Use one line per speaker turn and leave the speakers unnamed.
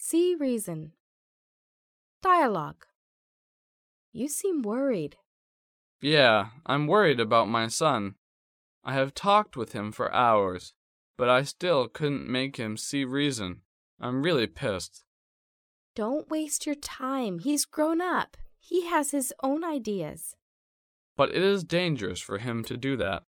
See reason. Dialogue. You seem worried.
Yeah, I'm worried about my son. I have talked with him for hours, but I still couldn't make him see reason. I'm really pissed.
Don't waste your time. He's grown up. He has his own ideas.
But it is dangerous for him to do that.